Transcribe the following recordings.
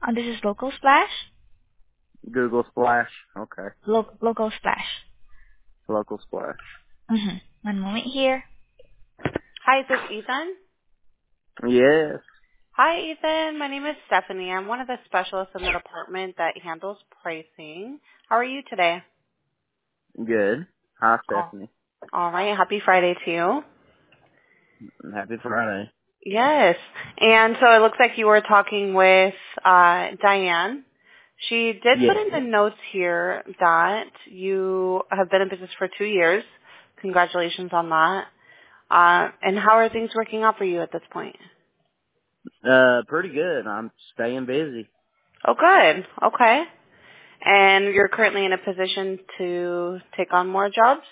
This is Local Splash. Google Splash. Okay. Local Splash. Local Splash. Mm-hmm. One moment here. Hi, is this Ethan? Yes. Hi, Ethan. My name is Stephanie. I'm one of the specialists in the department that handles pricing. How are you today? Good. Hi, Oh, Stephanie. all right. Happy Friday to you. Happy Friday. Yes. And so it looks like you were talking with Diane. She did put Yes. in the notes here that you have been in business for 2 years. Congratulations on that. And how are things working out for you at this point? Pretty good. I'm staying busy. Oh, good. Okay. And you're currently in a position to take on more jobs?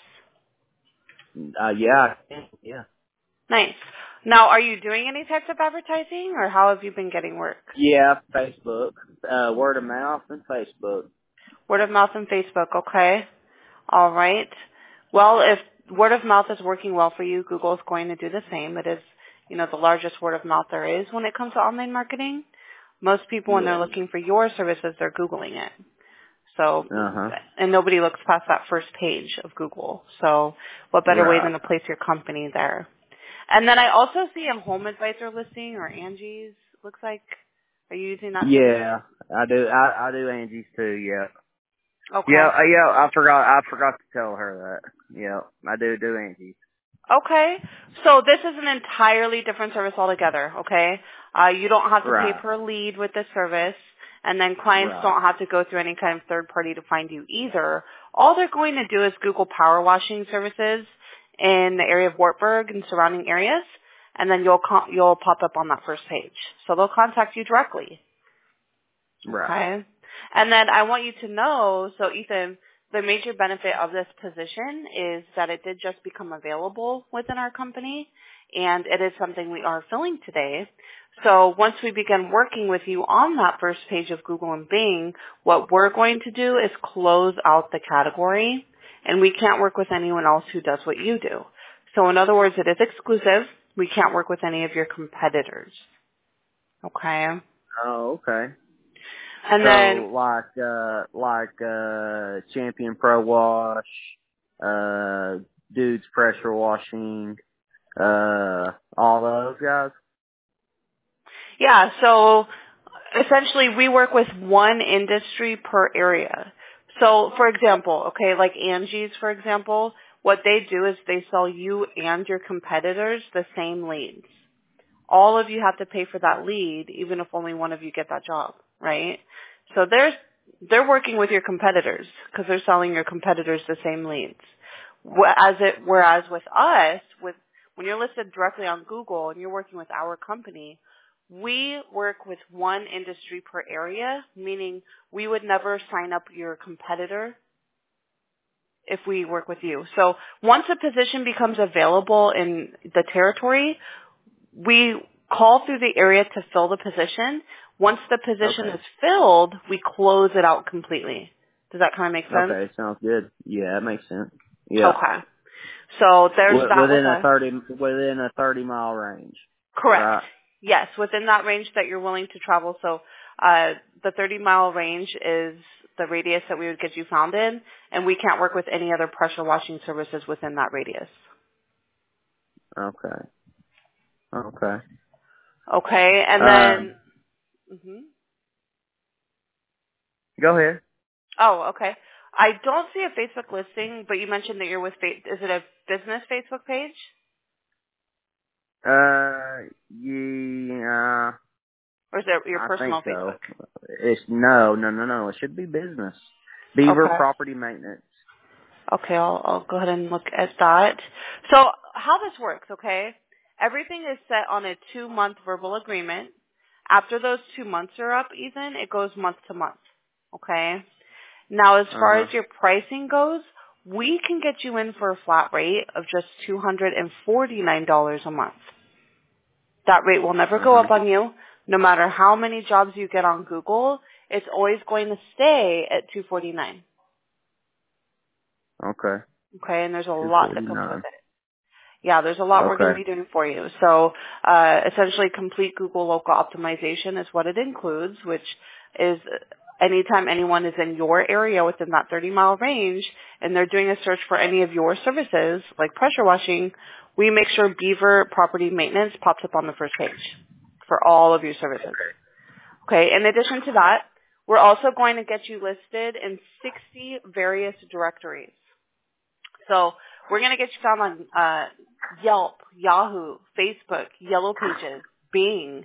Yeah. Yeah. Nice. Now, are you doing any types of advertising, or how have you been getting work? Yeah, Facebook. Word of mouth and Facebook. Word of mouth and Facebook, okay. All right. Well, if word of mouth is working well for you, Google is going to do the same. It is, the largest word of mouth there is when it comes to online marketing. Most people, when they're Yes. looking for your services, they're Googling it. So, Uh-huh. and nobody looks past that first page of Google. So what better way Right. than to place your company there? And then I also see a home advisor listing or Angie's. Looks like, are you using that service? Yeah, I do. I do Angie's too. Yeah. Okay. Yeah. I forgot to tell her that. Yeah, I do Angie's. Okay. So this is an entirely different service altogether, okay? You don't have to pay Right. per lead with this service, and then clients Right. don't have to go through any kind of third party to find you either. All they're going to do is Google power washing services in the area of Wartburg and surrounding areas, and then you'll pop up on that first page. So they'll contact you directly. Right. Okay. And then I want you to know, so Ethan, the major benefit of this position is that it did just become available within our company, and it is something we are filling today. So once we begin working with you on that first page of Google and Bing, what we're going to do is close out the category, and we can't work with anyone else who does what you do. So in other words, it is exclusive. We can't work with any of your competitors. Okay. Oh, okay. And then So Champion Pro Wash, Dudes Pressure Washing, all those guys. yeah, so essentially we work with one industry per area. So for example, okay, like Angie's for example, what they do is they sell you and your competitors the same leads. All of you have to pay for that lead even if only one of you get that job, right? So they're working with your competitors because they're selling your competitors the same leads. Whereas with us, when you're listed directly on Google and you're working with our company, we work with one industry per area, meaning we would never sign up your competitor if we work with you. So once a position becomes available in the territory, we call through the area to fill the position. Once the position Okay. is filled, we close it out completely. Does that kind of make sense? Okay, sounds good. Yeah, that makes sense. Yeah. Okay. So there's that with Within us. a 30-mile range. Correct. Right. Yes, within that range that you're willing to travel. So the 30-mile range is the radius that we would get you found in, and we can't work with any other pressure washing services within that radius. Okay. Okay. Okay, and then, Go ahead. oh, okay. I don't see a Facebook listing, but you mentioned that you're with, is it a business Facebook page? Yeah. Or is it your I think personal so. Facebook? It's no. It should be business. Beaver Okay. Property Maintenance. Okay, I'll go ahead and look at that. So how this works, okay? Everything is set on a 2-month verbal agreement. After those 2 months are up, Ethan, it goes month to month, okay? Now, as far Uh-huh. as your pricing goes, we can get you in for a flat rate of just $249 a month. That rate will never go Uh-huh. up on you. No matter how many jobs you get on Google, it's always going to stay at $249. Okay. Okay, and there's a lot that comes with 249. it. Yeah, there's a lot we're going to Okay. be doing for you. So essentially complete Google local optimization is what it includes, which is anytime anyone is in your area within that 30-mile range and they're doing a search for any of your services, like pressure washing, we make sure Beaver Property Maintenance pops up on the first page for all of your services. Okay, in addition to that, we're also going to get you listed in 60 various directories. So we're going to get you found on Yelp, Yahoo, Facebook, Yellow Pages, Bing,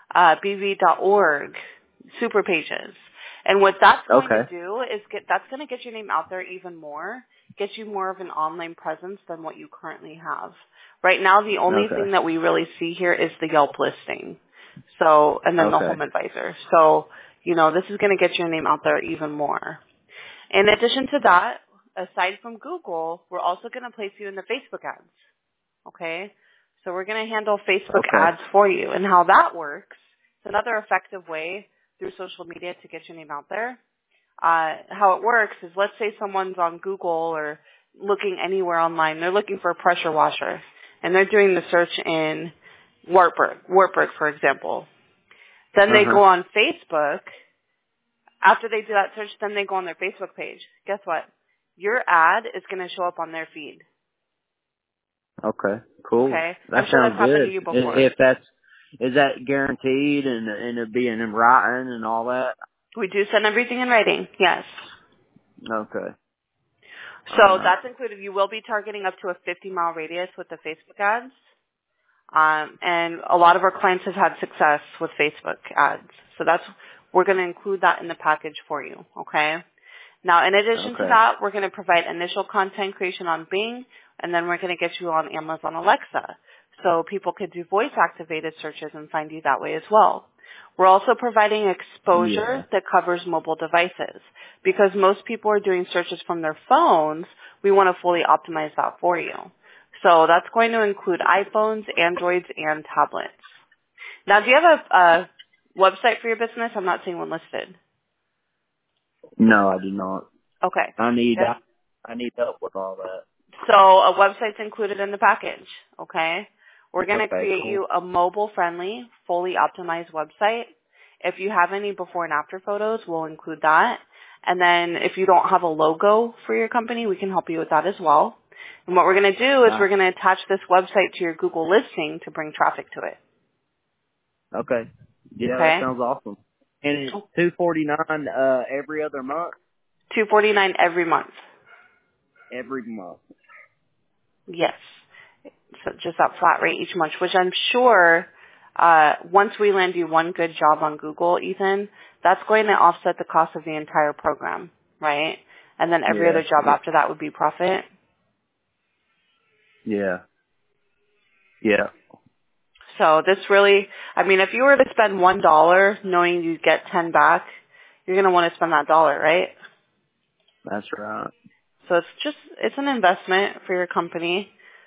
bv.org, Super Pages. And what that's going to Okay. do is that's going to get your name out there even more, get you more of an online presence than what you currently have. Right now, the only Okay. thing that we really see here is the Yelp listing. So, and then the Okay. Home Advisor. So, this is going to get your name out there even more. In addition to that, aside from Google, we're also going to place you in the Facebook ads. Okay? So we're going to handle Facebook Okay. ads for you. And how that works, it's another effective way through social media to get your name out there. How it works is, let's say someone's on Google or looking anywhere online. They're looking for a pressure washer, and they're doing the search in Wartburg, for example. Then they Uh-huh. go on Facebook. After they do that search, then they go on their Facebook page. Guess what? Your ad is going to show up on their feed. Okay. Cool. Okay? I'm That sure that's sounds happened good. to you before. Is that guaranteed and it being in writing and all that? We do send everything in writing, yes. Okay. All So right. that's included. You will be targeting up to a 50-mile radius with the Facebook ads. And a lot of our clients have had success with Facebook ads. So we're going to include that in the package for you, okay? Now, in addition to Okay. that, we're going to provide initial content creation on Bing, and then we're going to get you on Amazon Alexa. So people could do voice-activated searches and find you that way as well. We're also providing exposure Yeah. that covers mobile devices. Because most people are doing searches from their phones, we want to fully optimize that for you. So that's going to include iPhones, Androids, and tablets. Now, do you have a website for your business? I'm not seeing one listed. No, I do not. Okay. I need Yes. help with all that. So a website's included in the package, okay? We're going to Okay, create cool. you a mobile-friendly, fully optimized website. If you have any before and after photos, we'll include that. And then if you don't have a logo for your company, we can help you with that as well. And what we're going to do is we're going to attach this website to your Google listing to bring traffic to it. Okay. Yeah, that Okay? sounds awesome. And it's $249 every other month? $249 every month. Every month. Yes. So just that flat rate each month, which I'm sure once we land you one good job on Google, Ethan, that's going to offset the cost of the entire program, right? And then every other Yeah. job after that would be profit. Yeah. Yeah. So this really, if you were to spend $1 knowing you get 10 back, you're going to want to spend that dollar, right? That's right. So it's an investment for your company.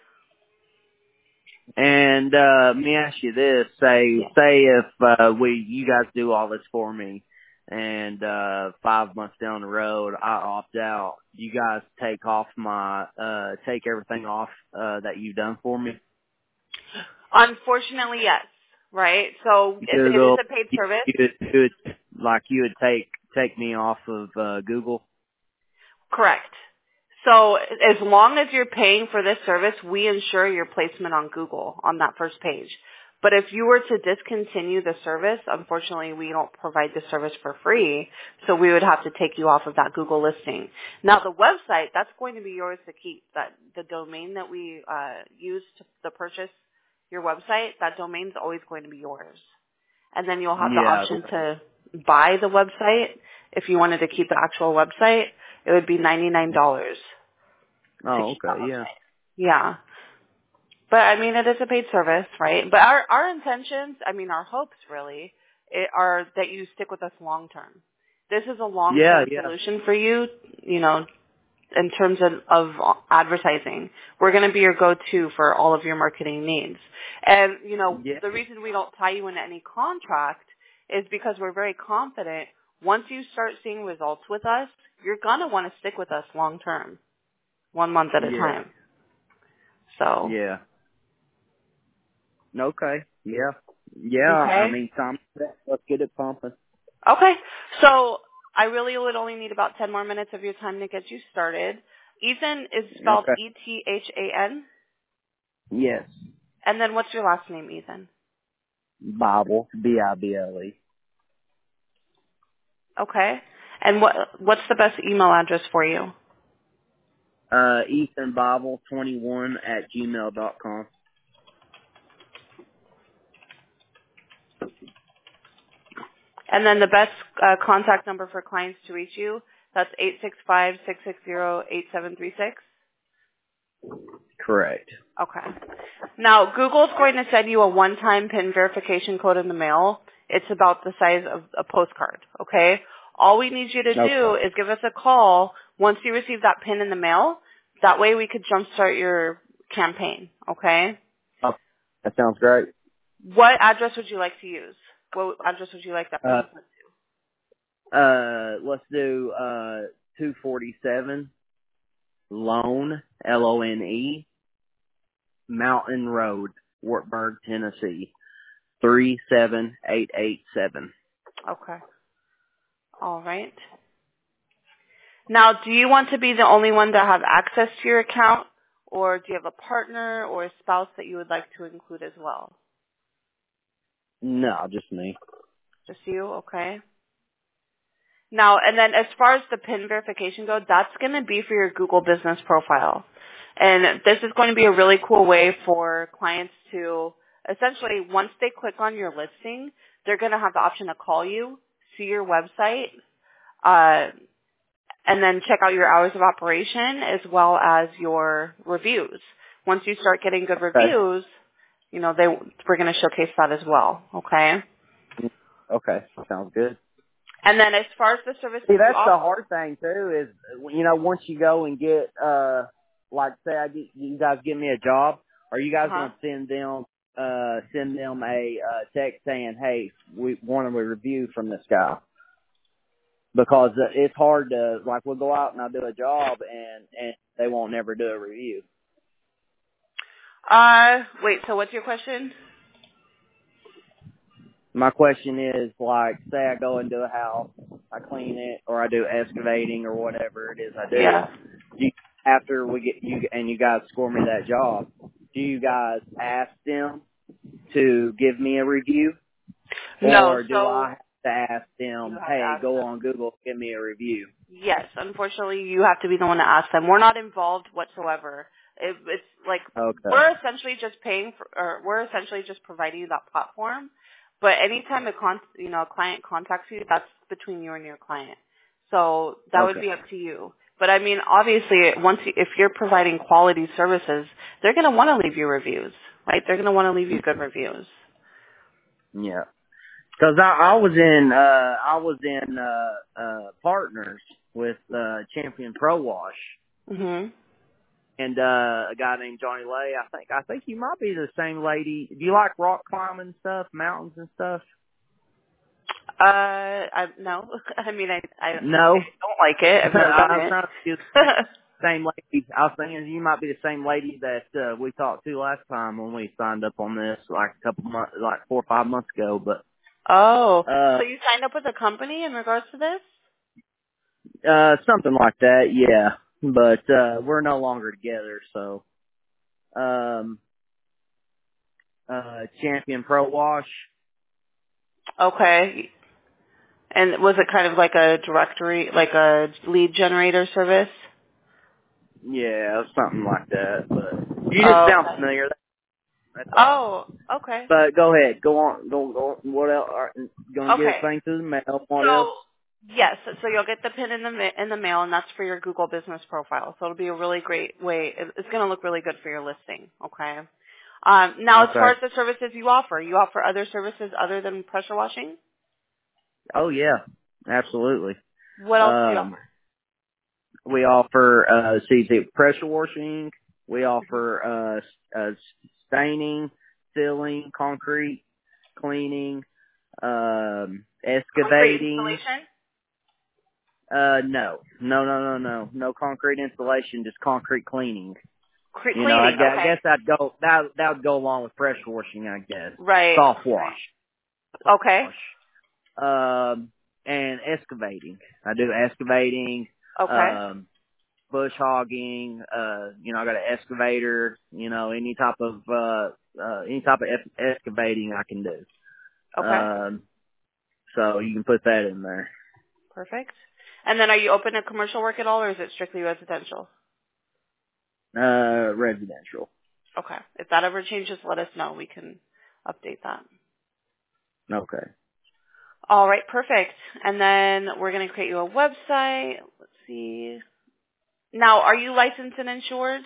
And let me ask you this: say Yeah. if you guys do all this for me, and 5 months down the road I opt out, you guys take everything off that you've done for me. Unfortunately, yes. Right? So it is Google, a paid service. you would take me off of Google. Correct. So as long as you're paying for this service, we ensure your placement on Google on that first page. But if you were to discontinue the service, unfortunately, we don't provide the service for free, so we would have to take you off of that Google listing. Now, the website, that's going to be yours to keep. The domain that we use to purchase your website, that domain's always going to be yours. And then you'll have the Yeah. option to buy the website. If you wanted to keep the actual website, it would be $99. Oh, okay. Yeah. Yeah. But it is a paid service, right? But our intentions, our hopes really are that you stick with us long term. This is a long Yeah. term Yeah. solution for you, in terms of advertising. We're going to be your go-to for all of your marketing needs. And, Yeah. the reason we don't tie you into any contract is because we're very confident once you start seeing results with us, you're going to want to stick with us long term, 1 month at a Yeah. time. So, Yeah. Okay. Yeah. Yeah. I Okay. mean, Tom, let's get it pumping. Okay. So I really would only need about 10 more minutes of your time to get you started. Ethan is spelled Okay. Ethan. Yes. And then what's your last name, Ethan? Bible. Bible. Okay. And what's the best email address for you? Ethan Bible 21 at gmail.com. And then the best contact number for clients to reach you, that's 865-660-8736. Correct. Okay. Now, Google's going to send you a one-time PIN verification code in the mail. It's about the size of a postcard, okay? All we need you to do Okay. is give us a call once you receive that PIN in the mail. That way we could jumpstart your campaign, okay? Oh, that sounds great. What address would you like to use? What address would you like that PIN sent Let's do, 247 Lone, Lone, Mountain Road, Wartburg, Tennessee, 37887. to? Okay. All right. Now, do you want to be the only one to have access to your account, or do you have a partner or a spouse that you would like to include as well? No, just me. Just you, okay. Now, and then as far as the PIN verification goes, that's going to be for your Google business profile. And this is going to be a really cool way for clients to essentially, once they click on your listing, they're going to have the option to call you, see your website, and then check out your hours of operation as well as your reviews. Once you start getting good Okay. reviews, you know, we're going to showcase that as well, okay? Okay. Sounds good. And then as far as the services See, you that's the offer, hard thing too is, once you go and get, like say you guys give me a job, are you guys going to send them a, text saying, hey, we want a review from this guy? Because it's hard to, like, we'll go out and I'll do a job and they won't never do a review. wait, so what's your question? My question is, like, say I go into a house, I clean it, or I do excavating or whatever it is I do. Yeah. After we get you and you guys score me that job, do you guys ask them to give me a review, No, or do I so have to ask you them, have to hey, ask go them. on Google, give me a review? Yes, unfortunately, you have to be the one to ask them. We're not involved whatsoever. It's like Okay. we're essentially just paying for, or we're essentially just providing you that platform. But anytime a client contacts you, that's between you and your client. So that would Okay. be up to you. But I mean, obviously, if you're providing quality services, they're going to want to leave you reviews, right? They're going to want to leave you good reviews. Yeah. Cause I was in partners with, Champion Pro Wash. Mhm. And a guy named Johnny Lay. I think you might be the same lady. Do you like rock climbing stuff, mountains and stuff? No. I mean, I No. don't like it. I've never I done was it. trying to be the same lady. I was thinking you might be the same lady that we talked to last time when we signed up on this, like a couple months, like 4 or 5 months ago. But Oh, so you signed up with a company in regards to this? something like that, yeah. But we're no longer together, so Champion Pro Wash. Okay. And was it kind of like a directory, like a lead generator service? Yeah, something like that. But you just Oh, sound okay. familiar. That's all. Oh, okay. But go ahead. Go on. Go. What else? Gonna get a Okay. thing through the mail. What else? So yes, so you'll get the pin in the mail, and that's for your Google business profile. So it'll be a really great way. It's going to look really good for your listing. Okay. Now, as far Okay. as the services you offer other services other than pressure washing? Oh yeah. Absolutely. What else do you offer? We offer pressure washing. We offer staining, sealing, concrete cleaning, Concrete excavating. installation? No. No concrete installation, just concrete cleaning. You know, Cleaning, I okay. guess that would go along with pressure washing, I guess. Right. Soft wash. Right. Okay. And excavating. I do excavating, Okay. bush hogging, you know, I got an excavator, you know, any type of excavating I can do. Okay. So you can put that in there. Perfect. And then are you open to commercial work at all, or is it strictly residential? Residential. Okay. If that ever changes, let us know. We can update that. Okay. All right, perfect. And then we're going to create you a website. Let's see. Now, are you licensed and insured?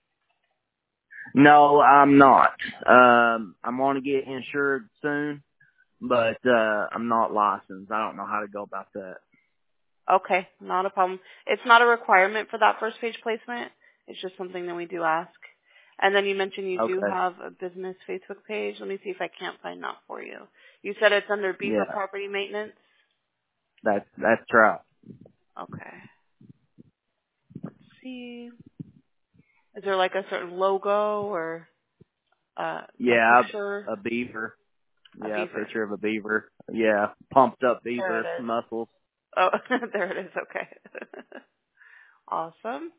No, I'm not. I'm going to get insured soon, but I'm not licensed. I don't know how to go about that. Okay, not a problem. It's not a requirement for that first page placement. It's just something that we do ask. And then you mentioned you do Okay. have a business Facebook page. Let me see if I can't find that for you. You said it's under Beaver Yeah, Property Maintenance? that's right. Okay. Let's see. Is there like a certain logo or a Yeah, picture? a beaver. A Yeah, a beaver. picture of a beaver. Yeah, pumped up There beaver it is. muscles. Oh, there it is. Okay. Awesome.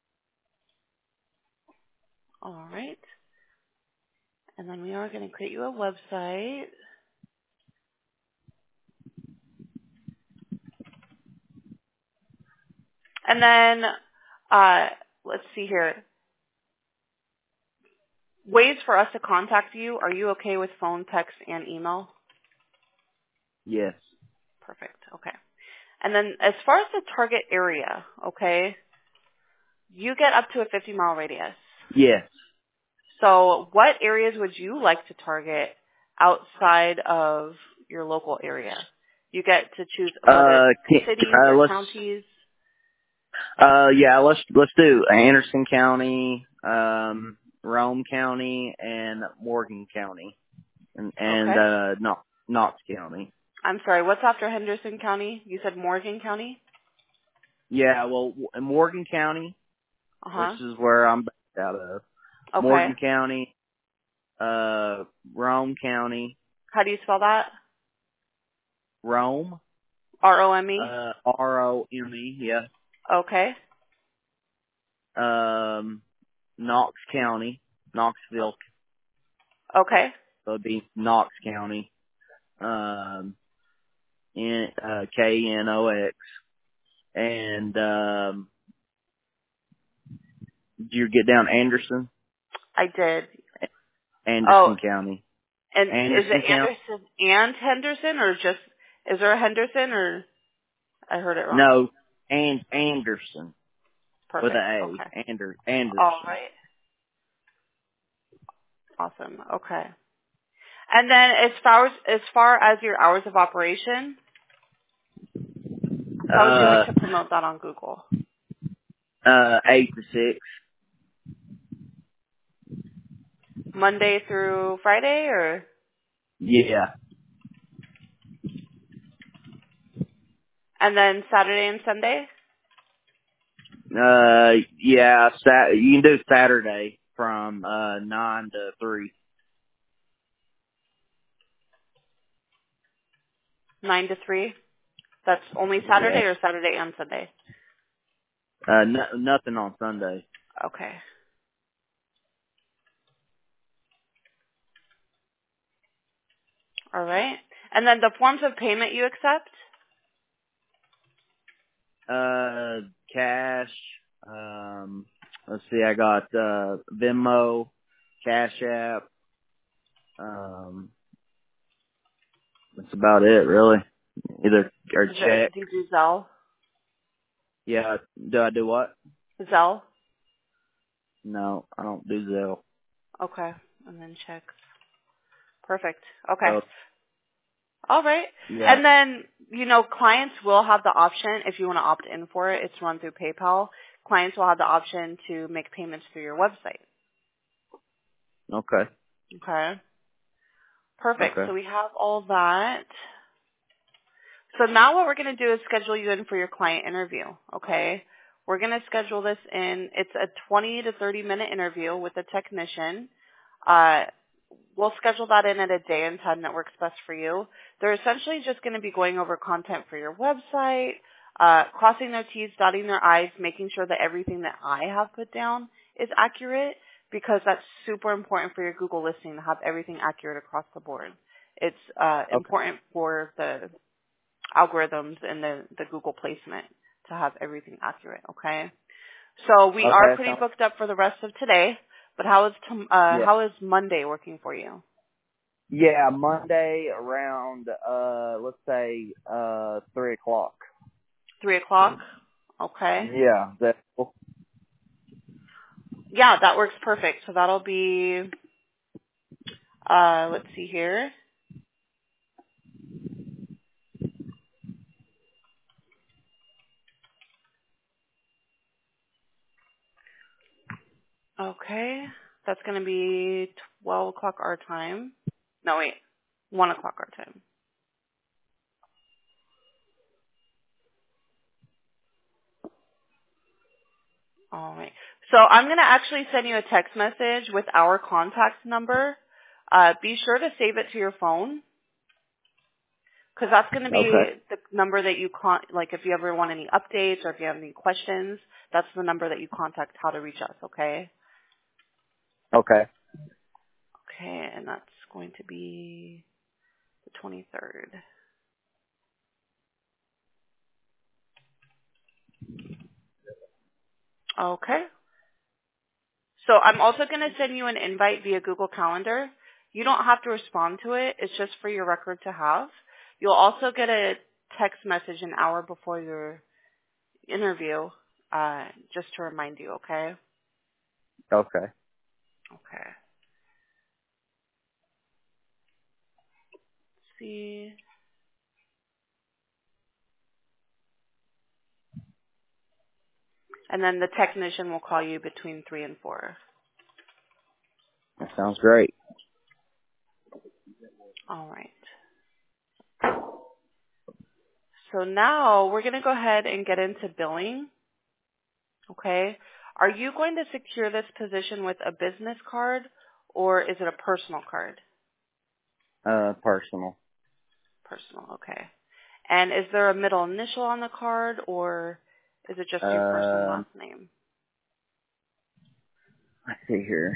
All right. And then we are going to create you a website. And then, let's see here. Ways for us to contact you. Are you okay with phone, text, and email? Yes. Perfect. Okay. And then as far as the target area, okay, you get up to a 50-mile radius. Yes. So what areas would you like to target outside of your local area? You get to choose whether it's cities or counties. Let's do Anderson County, Rome County, and Morgan County, and Okay. Knox County. I'm sorry, what's after Henderson County? You said Morgan County? Yeah, well, in Morgan County, which Uh-huh. is where I'm based out of. Okay. Morgan County, Rome County, How do you spell that? Rome, R-O-M-E? Rome, yeah. Okay. Knox County, Knoxville, Okay. so it'd be Knox County, Knox, and did you get down Anderson? I did. Oh, Anderson County. and is Anderson it County? Anderson and Henderson, or just, is there a Henderson, or I heard it wrong? No, Anderson with Perfect. an Okay. A. All Anderson. right. Awesome. Okay. And then as far as your hours of operation, how would you like to promote that on Google? 8 to 6. Monday through Friday, or? Yeah. And then Saturday and Sunday? Yeah, you can do Saturday from 9 to 3. 9 to 3? That's only Yeah. Saturday or Saturday and Sunday? Nothing on Sunday. Okay. All right. And then the forms of payment you accept? Cash, let's see, I got, Venmo, Cash App, that's about it, really. Either, or check. Do you do Zelle? Yeah, do I do what? Zelle? No, I don't do Zelle. Okay. And then checks. Perfect. Okay. So, All right. yeah. And then, clients will have the option, if you want to opt in for it, it's run through PayPal. Clients will have the option to make payments through your website. Okay. Okay. Perfect. Okay. So we have all that. So now what we're going to do is schedule you in for your client interview. Okay. We're going to schedule this in. It's a 20 to 30-minute interview with a technician. We'll schedule that in at a day and time that works best for you. They're essentially just going to be going over content for your website, crossing their T's, dotting their I's, making sure that everything that I have put down is accurate, because that's super important for your Google listing to have everything accurate across the board. It's important for the algorithms and the Google placement to have everything accurate, okay? So we are pretty booked up for the rest of today, but how is Monday working for you? Yeah, Monday around, let's say, 3 o'clock. 3 o'clock? Okay. Yeah, that's cool. Yeah, that works perfect. So that'll be, let's see here. Okay. That's going to be 12 o'clock our time. No, wait. 1 o'clock our time. All right. So I'm going to actually send you a text message with our contact number. Be sure to save it to your phone, because that's going to be the number that you like if you ever want any updates or if you have any questions, that's the number that you contact how to reach us, okay? Okay. Okay, and that's going to be the 23rd. Okay. So I'm also going to send you an invite via Google Calendar. You don't have to respond to it. It's just for your record to have. You'll also get a text message an hour before your interview, just to remind you, okay? Okay. Okay. Let's see. And then the technician will call you between 3 and 4. That sounds great. All right. So now we're going to go ahead and get into billing. Okay. Are you going to secure this position with a business card, or is it a personal card? Personal. Personal, okay. And is there a middle initial on the card, or is it just your first and last name? Let's see here.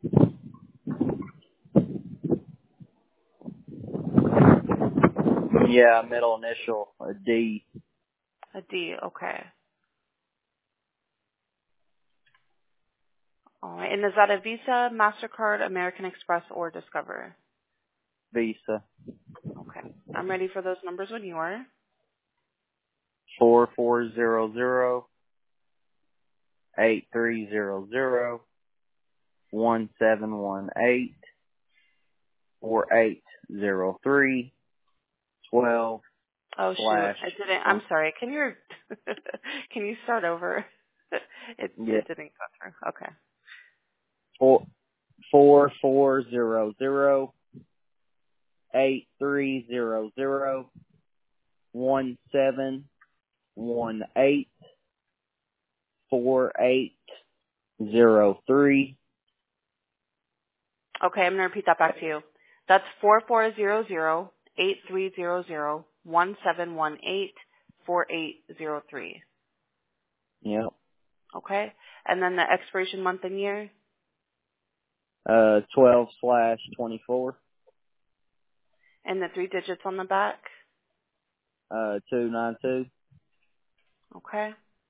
Yeah, middle initial, a D. A D, okay. All right. And is that a Visa, MasterCard, American Express, or Discover? Visa. Okay. I'm ready for those numbers when you are. 4400-8300-1718-4803-12 Oh shoot, slash. I didn't. I'm sorry. Can you can you start over? It didn't go through. Okay. 4400-8300-1718-4803. Okay, I'm gonna repeat that back to you. That's 4400-8300-1718-4803. Yep. Okay, and then the expiration month and year. 12/24. And the 3 digits on the back. 292. Okay.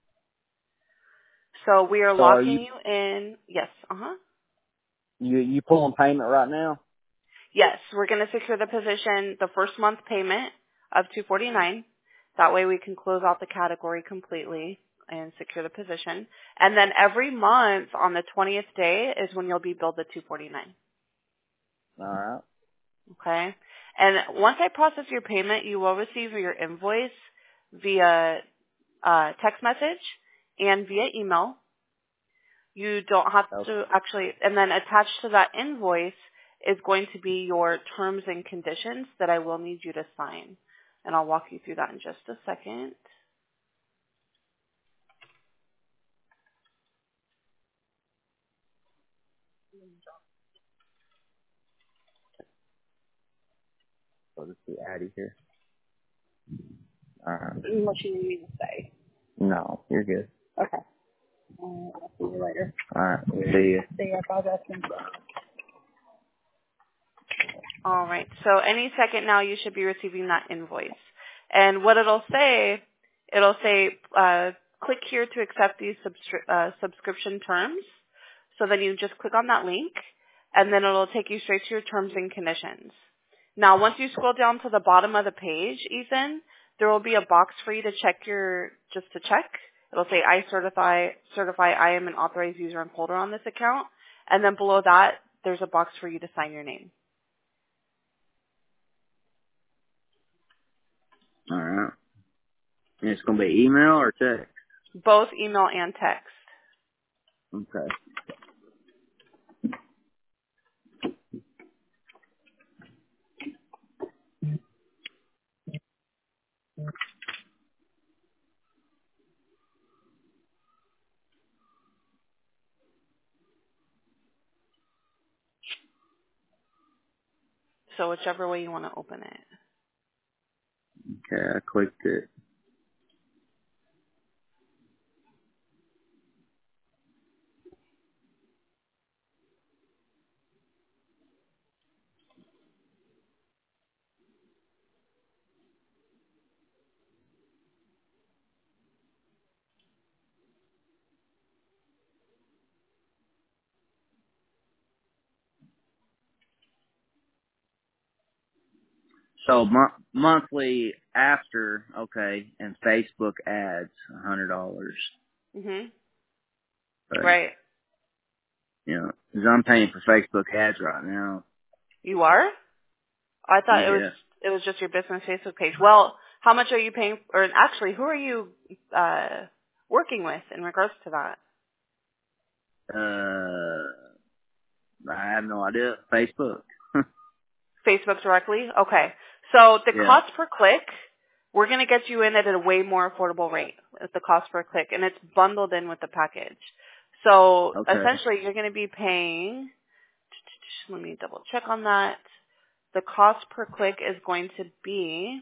So we are So are locking you in. Yes. you pulling payment right now? Yes, we're going to secure the position, the first month payment of $249. That way we can close out the category completely and secure the position. And then every month on the 20th day is when you'll be billed the $249. All right. Okay. And once I process your payment, you will receive your invoice via text message and via email. You don't have to actually, and then attached to that invoice is going to be your terms and conditions that I will need you to sign. And I'll walk you through that in just a second. I'll just be Addie here. All right. What you need me to say? No, you're good. Okay. I'll see you later. All right. See you. See you. All right. So any second now, you should be receiving that invoice. And what it'll say, click here to accept these subscription terms. So then you just click on that link, and then it'll take you straight to your terms and conditions. Now, once you scroll down to the bottom of the page, Ethan, there will be a box for you to check just to check. It'll say, I certify I am an authorized user and holder on this account. And then below that, there's a box for you to sign your name. All right. And it's going to be email or text? Both email and text. Okay. So whichever way you want to open it. Okay, I clicked it. So monthly after, okay, and Facebook ads, $100. Mhm. But, Right. you know, 'cause I'm paying for Facebook ads right now. You are? I thought Yeah. it was just your business Facebook page. Well, how much are you paying, or actually, who are you working with in regards to that? I have no idea. Facebook. Facebook directly? Okay. So the Yeah. cost per click, we're going to get you in at a way more affordable rate at the cost per click, and it's bundled in with the package. So Okay. essentially, you're going to be paying, let me double check on that. The cost per click is going to be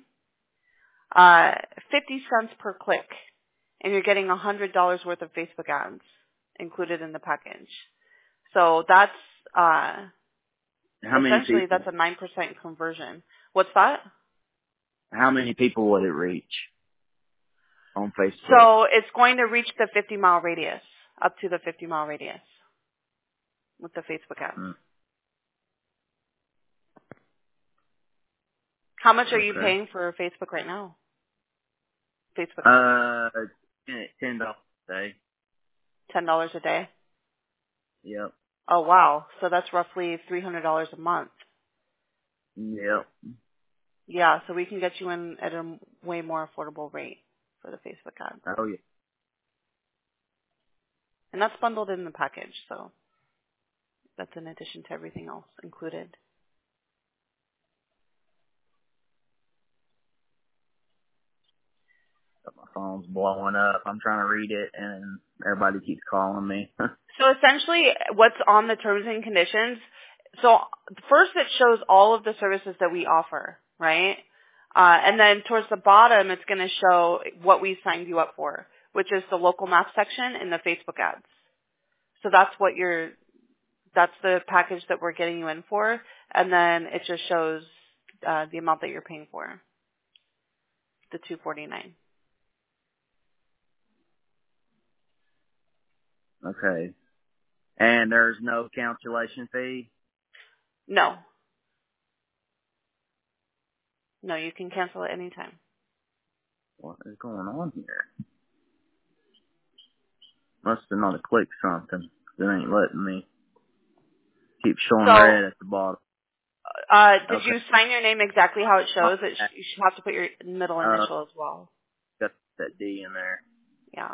50 cents per click, and you're getting $100 worth of Facebook ads included in the package. So that's How many essentially people? that's a 9% conversion. What's that? How many people would it reach on Facebook? So it's going to reach the 50-mile radius, up to the 50-mile radius with the Facebook ads. Hmm. How much are you Okay. paying for Facebook right now? Facebook ads. $10 a day. $10 a day? Yep. Oh, wow. So that's roughly $300 a month. Yep. Yeah, so we can get you in at a way more affordable rate for the Facebook ads. Oh yeah. And that's bundled in the package, so that's in addition to everything else included. My phone's blowing up. I'm trying to read it, and everybody keeps calling me. So essentially, what's on the terms and conditions, so first it shows all of the services that we offer, right? And then towards the bottom, it's going to show what we signed you up for, which is the local map section and the Facebook ads. So that's that's the package that we're getting you in for. And then it just shows the amount that you're paying for, the $249. Okay. And there's no cancellation fee? No, you can cancel at any time. What is going on here? Must have not clicked something. It ain't letting me. Keep showing So, red at the bottom. did Okay. you sign your name exactly how it shows? You should have to put your middle initial as well. Got that D in there. Yeah.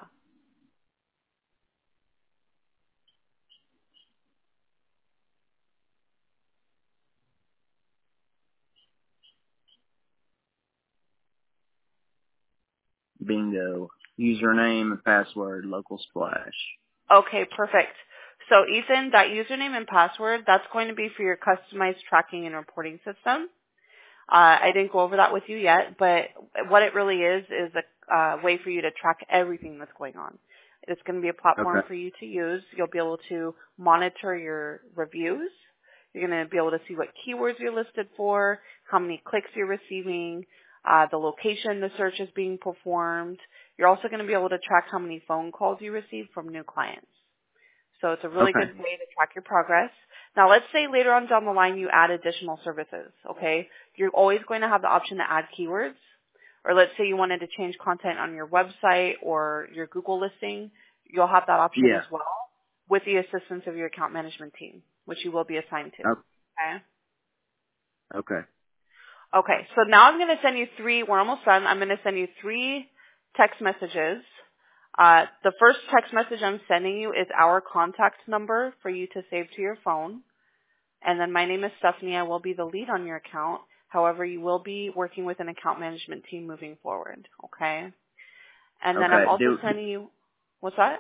Bingo. Username and password, local splash. Okay, perfect. So Ethan, that username and password, that's going to be for your customized tracking and reporting system. I didn't go over that with you yet, but what it really is a way for you to track everything that's going on. It's going to be a platform Okay. for you to use. You'll be able to monitor your reviews. You're going to be able to see what keywords you're listed for, how many clicks you're receiving, the location the search is being performed. You're also going to be able to track how many phone calls you receive from new clients. So it's a really Okay. good way to track your progress. Now, let's say later on down the line you add additional services, okay? You're always going to have the option to add keywords. Or let's say you wanted to change content on your website or your Google listing. You'll have that option Yeah. as well with the assistance of your account management team, which you will be assigned to. Okay? Okay. Okay, so now I'm going to send you we're almost done. I'm going to send you 3 text messages. The first text message I'm sending you is our contact number for you to save to your phone. And then my name is Stephanie. I will be the lead on your account. However, you will be working with an account management team moving forward, okay? And then I'm Okay. also sending you, what's that?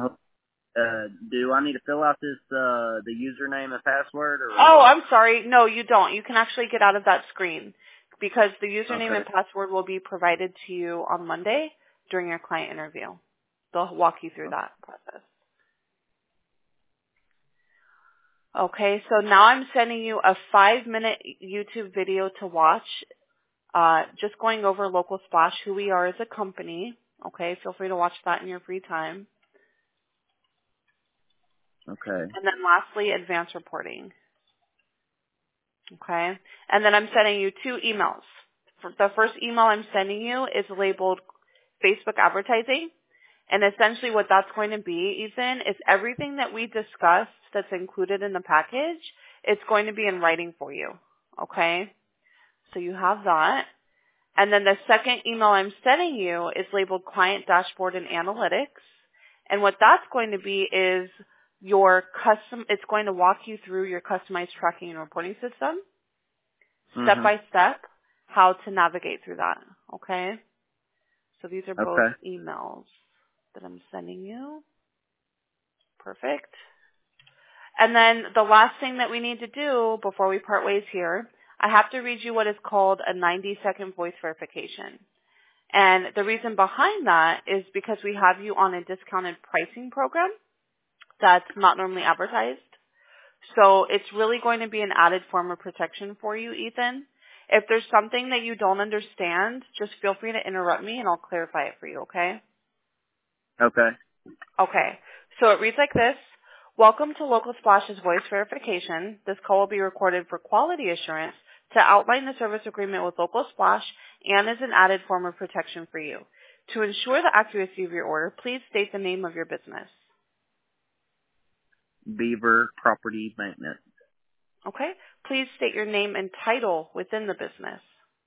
Do I need to fill out this the username and password or Oh, what? I'm sorry. No, you don't. You can actually get out of that screen because the username Okay. and password will be provided to you on Monday during your client interview. They'll walk you through that process. Okay, so now I'm sending you a 5-minute YouTube video to watch, just going over Local Splash, who we are as a company. Okay, feel free to watch that in your free time. Okay. And then lastly, advanced reporting. Okay, and then I'm sending you 2 emails. The first email I'm sending you is labeled Facebook advertising. And essentially what that's going to be, Ethan, is everything that we discussed that's included in the package, it's going to be in writing for you. Okay? So you have that. And then the second email I'm sending you is labeled Client Dashboard and Analytics. And what that's going to be is it's going to walk you through your customized tracking and reporting system, step by step, how to navigate through that. Okay? So these are both Okay. emails that I'm sending you. Perfect. And then the last thing that we need to do before we part ways here, I have to read you what is called a 90-second voice verification. And the reason behind that is because we have you on a discounted pricing program that's not normally advertised. So it's really going to be an added form of protection for you, Ethan. If there's something that you don't understand, just feel free to interrupt me and I'll clarify it for you, okay? Okay. Okay, so it reads like this. Welcome to Local Splash's voice verification. This call will be recorded for quality assurance to outline the service agreement with Local Splash and as an added form of protection for you. To ensure the accuracy of your order, please state the name of your business. Beaver Property Maintenance. Okay, please state your name and title within the business.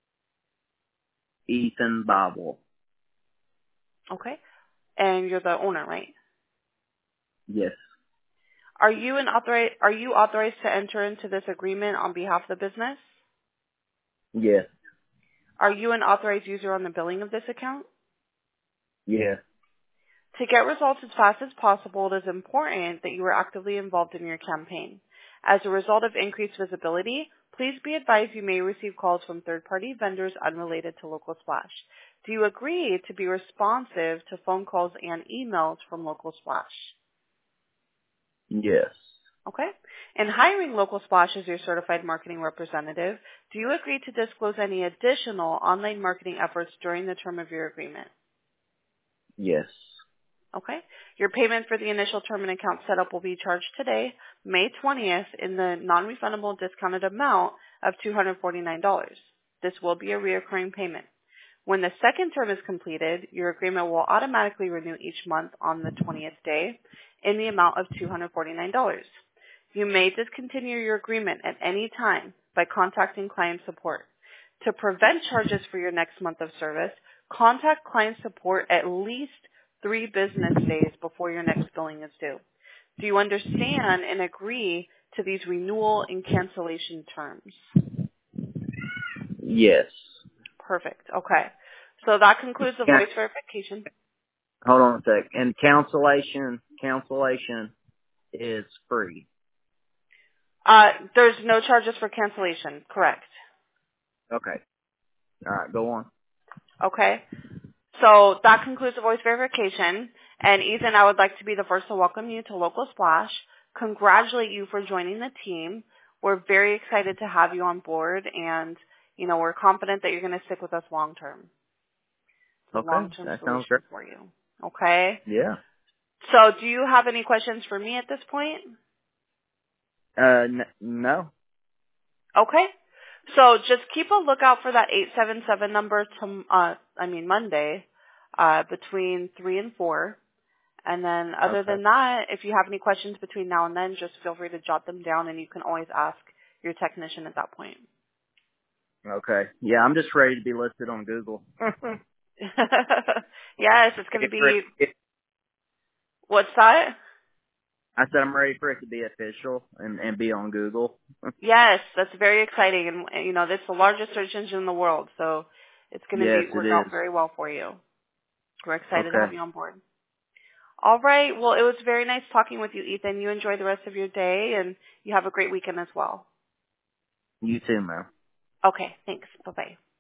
Ethan Bible. Okay, and you're the owner, right? Yes. Are you authorized to enter into this agreement on behalf of the business? Yes. Are you an authorized user on the billing of this account? Yes. To get results as fast as possible, it is important that you are actively involved in your campaign. As a result of increased visibility, please be advised you may receive calls from third-party vendors unrelated to Local Splash. Do you agree to be responsive to phone calls and emails from Local Splash? Yes. Okay. In hiring Local Splash as your certified marketing representative, do you agree to disclose any additional online marketing efforts during the term of your agreement? Yes. Okay. Your payment for the initial term and account setup will be charged today, May 20th, in the non-refundable discounted amount of $249. This will be a reoccurring payment. When the second term is completed, your agreement will automatically renew each month on the 20th day in the amount of $249. You may discontinue your agreement at any time by contacting client support. To prevent charges for your next month of service, contact client support at least 3 business days before your next billing is due. Do you understand and agree to these renewal and cancellation terms? Yes. Perfect. Okay. So that concludes the voice verification. Hold on a sec. And cancellation is free. There's no charges for cancellation. Correct. Okay. All right, go on. Okay. So that concludes the voice verification. And Ethan, I would like to be the first to welcome you to Local Splash, congratulate you for joining the team. We're very excited to have you on board, and, we're confident that you're going to stick with us long term. It's a Okay, long-term that sounds solution great. for you. Okay? Yeah. So do you have any questions for me at this point? No. Okay. So just keep a lookout for that 877 number Monday, between 3 and 4. And then other Okay. than that, if you have any questions between now and then, just feel free to jot them down, and you can always ask your technician at that point. Okay. Yeah, I'm just ready to be listed on Google. Yes, it's going to be, what's that? I said I'm ready for it to be official and be on Google. Yes, that's very exciting. And, it's the largest search engine in the world, so it's going to Yes, work it out is. very well for you. We're excited to have Okay. you on board. All right. Well, it was very nice talking with you, Ethan. You enjoy the rest of your day, and you have a great weekend as well. You too, man. Okay. Thanks. Bye-bye.